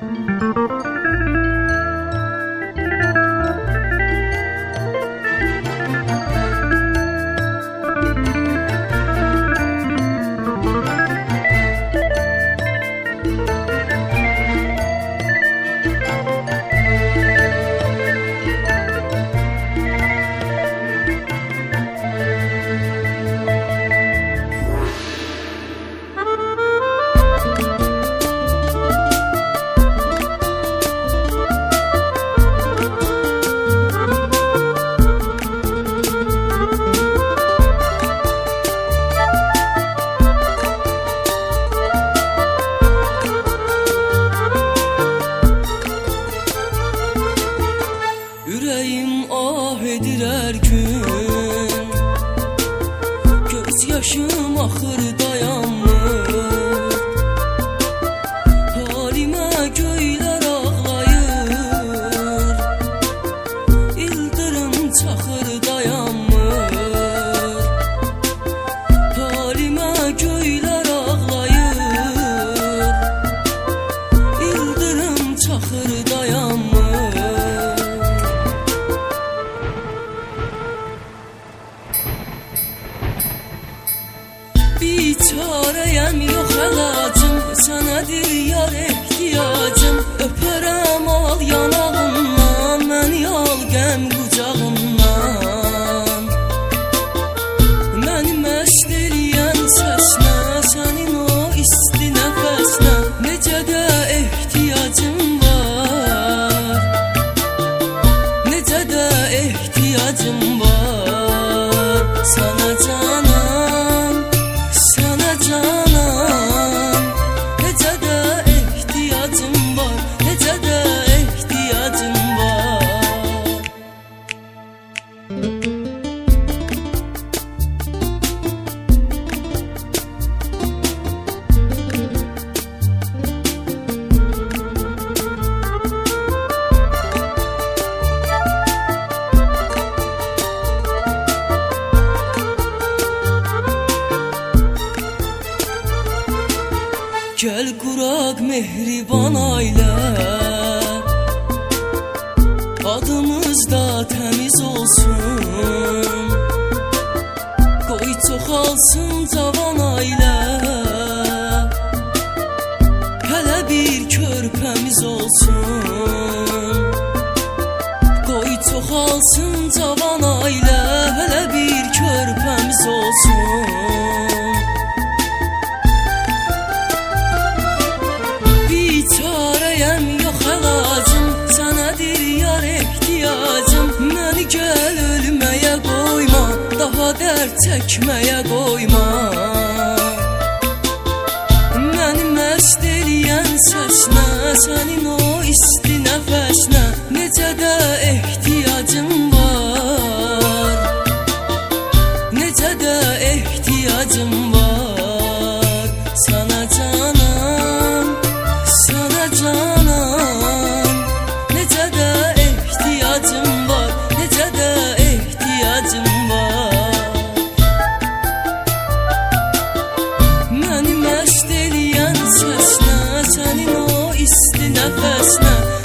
Ürəyim ah edir hər gün, göz yaşım axır dayanmır. Halimə göylər ağlayır, ildırım çaxır dayanmır. Halimə göylər ağlayır, ildırım çaxır dayanmır. Biçarəyəm, yox əlacım, sənədir yar ehtiyacım. Öpərəm al yanağımdan, məni al qəm qucağımdan. Məni məst eləyən səslə, sənin o isti nəfəslə, necə də ehtiyacım var, necə də ehtiyacım var sana canım. Gəl quraq mehriban ailə, adımız da təmiz olsun. Qoy çoxalsın cavan ailə, hələ bir körpəmiz olsun. Qoy çoxalsın cavan ailə, hələ bir körpəmiz olsun. Biçarəyəm, yox əlacım, sənədir yar ehtiyacım. Məni gəl ölməyə qoyma, daha dərd çəkməyə qoyma. Məni məst eləyən səslə, sənin o isti nəfəslə, necə də ehtiyacım var, necə də ehtiyacım var sana canım. Canım, necə də ehtiyacım var, necə də ehtiyacım var. Məni məst eləyən səslə, sənin o isti nəfəslə,